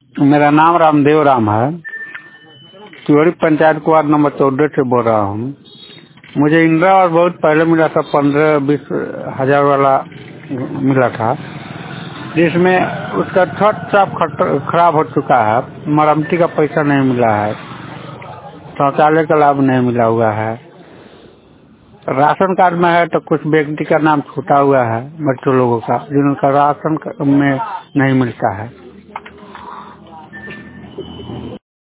मेरा नाम रामदेव राम है। तिवारी पंचायत को वार्ड नंबर 14 से बोल रहा हूँ। मुझे इंदिरा आवास बहुत पहले मिला था, 15-20 हजार वाला मिला था, जिसमें उसका छत साफ खराब हो चुका है, मरम्मती का पैसा नहीं मिला है, शौचालय का लाभ नहीं मिला हुआ है। राशन कार्ड में है तो कुछ व्यक्ति का नाम छूटा हुआ है, बच्चों लोगों का, जिनका राशन में नहीं मिलता है।